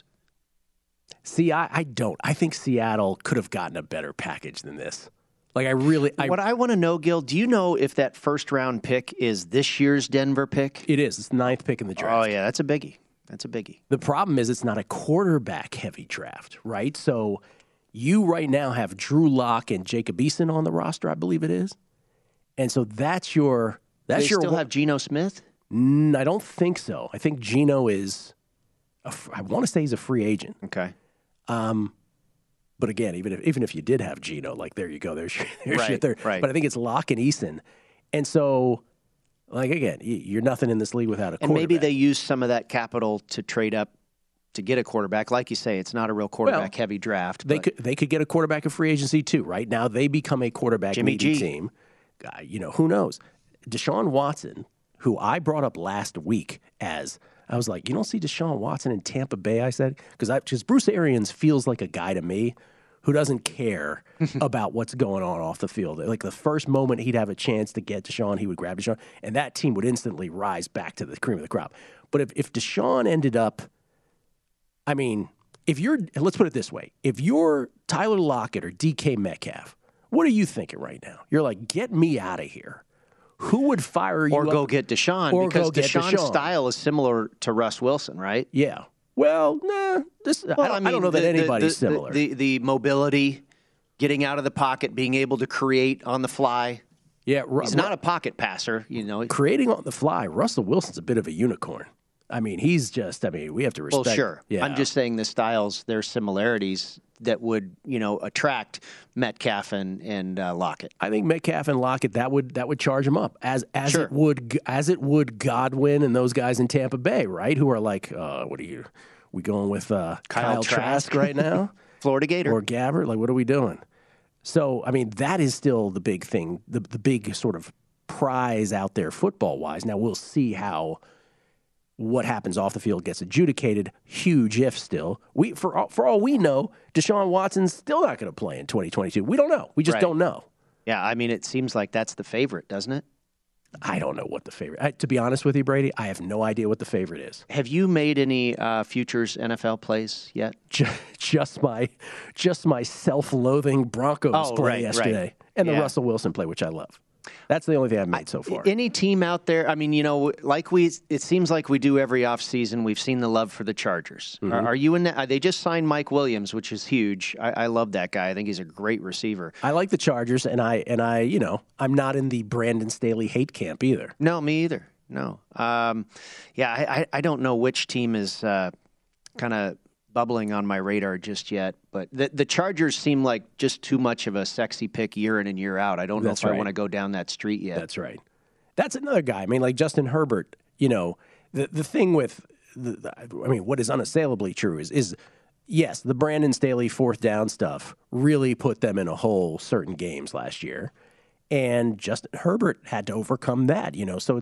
[SPEAKER 5] See, I don't. I think Seattle could have gotten a better package than this. What
[SPEAKER 8] I want to know, Gil, do you know if that first-round pick is this year's Denver pick?
[SPEAKER 5] It is. It's the 9th pick in the draft.
[SPEAKER 8] Oh, yeah, that's a biggie.
[SPEAKER 5] The problem is it's not a quarterback-heavy draft, right? So you right now have Drew Lock and Jacob Eason on the roster, I believe it is. And so that's your
[SPEAKER 8] Do they still have Geno Smith?
[SPEAKER 5] I don't think so. I think Geno is I want to say he's a free agent.
[SPEAKER 8] Okay.
[SPEAKER 5] But again, even if you did have Geno, like there you go, there's
[SPEAKER 8] right,
[SPEAKER 5] shit there.
[SPEAKER 8] Right.
[SPEAKER 5] But I think it's Lock and Eason. And so, like again, you're nothing in this league without a quarterback.
[SPEAKER 8] And maybe they use some of that capital to trade up to get a quarterback. Like you say, it's not a real quarterback-heavy draft.
[SPEAKER 5] They could get a quarterback in free agency too. Right now, they become a quarterback-needy team. Who knows? Deshaun Watson, who I brought up last week as I was like, you don't see Deshaun Watson in Tampa Bay, I said, because Bruce Arians feels like a guy to me who doesn't care about what's going on off the field. Like the first moment he'd have a chance to get Deshaun, he would grab Deshaun, and that team would instantly rise back to the cream of the crop. But if Deshaun ended up, I mean, let's put it this way, if you're Tyler Lockett or DK Metcalf, what are you thinking right now? You're like, get me out of here. Who would fire you?
[SPEAKER 8] Or go get Deshaun, because Deshaun's style is similar to Russ Wilson, right?
[SPEAKER 5] Yeah. Well, nah. I don't know that anybody's similar.
[SPEAKER 8] The mobility, getting out of the pocket, being able to create on the fly.
[SPEAKER 5] Yeah,
[SPEAKER 8] he's not a pocket passer,
[SPEAKER 5] Creating on the fly, Russell Wilson's a bit of a unicorn. I mean, we have to respect.
[SPEAKER 8] Well, sure.
[SPEAKER 5] Yeah.
[SPEAKER 8] I'm just saying the styles, there's similarities that would, attract Metcalf and Lockett.
[SPEAKER 5] I think Metcalf and Lockett that would charge him up as
[SPEAKER 8] sure.
[SPEAKER 5] it would Godwin and those guys in Tampa Bay, right? Who are like, we going with Kyle Trask right now,
[SPEAKER 8] Florida Gator
[SPEAKER 5] or Gabbert? Like, what are we doing? So, I mean, that is still the big thing, the big sort of prize out there football wise. Now we'll see how what happens off the field gets adjudicated. Huge if still. For all we know, Deshaun Watson's still not going to play in 2022. We don't know. We just don't know.
[SPEAKER 8] Yeah, I mean, it seems like that's the favorite, doesn't it?
[SPEAKER 5] I don't know what the favorite. To be honest with you, Brady, I have no idea what the favorite is.
[SPEAKER 8] Have you made any futures NFL plays yet?
[SPEAKER 5] Just my self-loathing Broncos play yesterday, and the Russell Wilson play, which I love. That's the only thing I've made so far.
[SPEAKER 8] Any team out there, I mean, it seems like we do every offseason. We've seen the love for the Chargers. Mm-hmm. Are you in that? They just signed Mike Williams, which is huge. I love that guy. I think he's a great receiver.
[SPEAKER 5] I like the Chargers, and I'm not in the Brandon Staley hate camp either.
[SPEAKER 8] No, me either. No. I don't know which team is kind of bubbling on my radar just yet, but the Chargers seem like just too much of a sexy pick year in and year out. I don't know if I want to go down that street yet.
[SPEAKER 5] That's right. That's another guy. I mean, like Justin Herbert, the thing with, what is unassailably true is yes, the Brandon Staley fourth down stuff really put them in a hole certain games last year, and Justin Herbert had to overcome that, so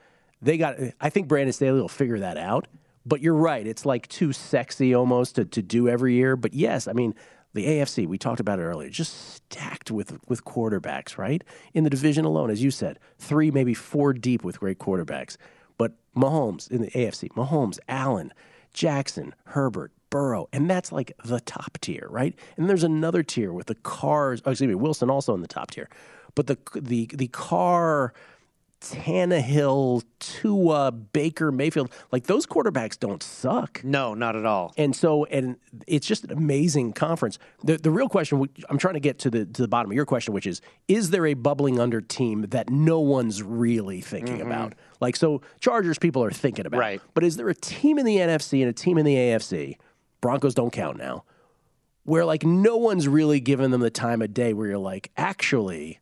[SPEAKER 5] I think Brandon Staley will figure that out. But you're right. It's like too sexy almost to do every year. But yes, I mean, the AFC, we talked about it earlier, just stacked with quarterbacks, right? In the division alone, as you said, 3, maybe 4 deep with great quarterbacks. But Mahomes in the AFC, Mahomes, Allen, Jackson, Herbert, Burrow, and that's like the top tier, right? And there's another tier with the Cars, Wilson also in the top tier. But the Carr, Tannehill, Tua, Baker, Mayfield, like those quarterbacks don't suck.
[SPEAKER 8] No, not at all.
[SPEAKER 5] And it's just an amazing conference. The real question, I'm trying to get to the bottom of your question, which is there a bubbling under team that no one's really thinking about? Like, so Chargers people are thinking about.
[SPEAKER 8] Right.
[SPEAKER 5] But is there a team in the NFC and a team in the AFC, Broncos don't count now, where like no one's really giving them the time of day where you're like, actually,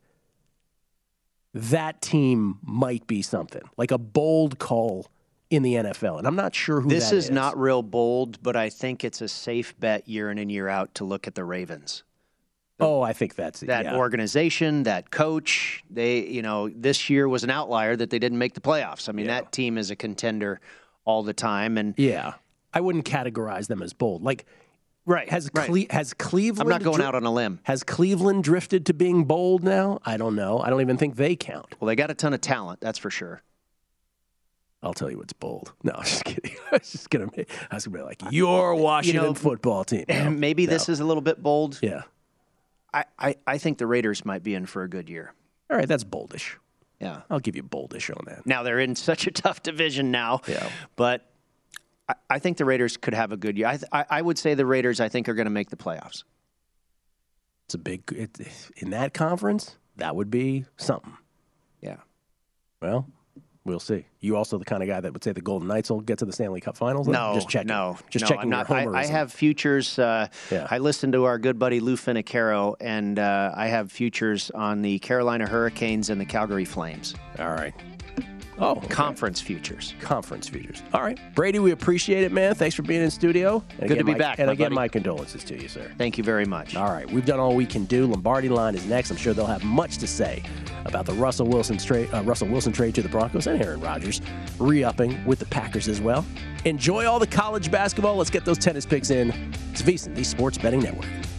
[SPEAKER 5] that team might be something, like a bold call in the NFL. And I'm not sure who
[SPEAKER 8] this
[SPEAKER 5] that
[SPEAKER 8] is. Not real bold, but I think it's a safe bet year in and year out to look at the Ravens.
[SPEAKER 5] I think that's it.
[SPEAKER 8] That organization, that coach, this year was an outlier that they didn't make the playoffs. I mean, that team is a contender all the time. And
[SPEAKER 5] I wouldn't categorize them as bold. Like,
[SPEAKER 8] right.
[SPEAKER 5] Has Cleveland...
[SPEAKER 8] I'm not going out on a limb.
[SPEAKER 5] Has Cleveland drifted to being bold now? I don't know. I don't even think they count.
[SPEAKER 8] Well, they got a ton of talent, that's for sure.
[SPEAKER 5] I'll tell you what's bold. No, I'm just kidding. I was going to be like, your Washington football team.
[SPEAKER 8] Maybe this is a little bit bold.
[SPEAKER 5] Yeah.
[SPEAKER 8] I think the Raiders might be in for a good year.
[SPEAKER 5] All right, that's boldish.
[SPEAKER 8] Yeah.
[SPEAKER 5] I'll give you boldish on that.
[SPEAKER 8] Now, they're in such a tough division now.
[SPEAKER 5] Yeah.
[SPEAKER 8] But I think the Raiders could have a good year. I would say the Raiders, I think, are going to make the playoffs.
[SPEAKER 5] It's a big in that conference. That would be something.
[SPEAKER 8] Yeah.
[SPEAKER 5] Well, we'll see. You also the kind of guy that would say the Golden Knights will get to the Stanley Cup Finals?
[SPEAKER 8] No,
[SPEAKER 5] just checking.
[SPEAKER 8] No,
[SPEAKER 5] checking.
[SPEAKER 8] I'm not.
[SPEAKER 5] Your homerism.
[SPEAKER 8] I have futures. I listened to our good buddy Lou Finicaro, and I have futures on the Carolina Hurricanes and the Calgary Flames.
[SPEAKER 5] All right. Oh, okay.
[SPEAKER 8] Conference futures.
[SPEAKER 5] All right. Brady, we appreciate it, man. Thanks for being in studio. And
[SPEAKER 8] good to be back,
[SPEAKER 5] And
[SPEAKER 8] my
[SPEAKER 5] again,
[SPEAKER 8] buddy.
[SPEAKER 5] my condolences to you, sir.
[SPEAKER 8] Thank you very much.
[SPEAKER 5] All right. We've done all we can do. Lombardi Line is next. I'm sure they'll have much to say about the Russell Wilson trade to the Broncos and Aaron Rodgers re-upping with the Packers as well. Enjoy all the college basketball. Let's get those tennis picks in. It's VSiN, the Sports Betting Network.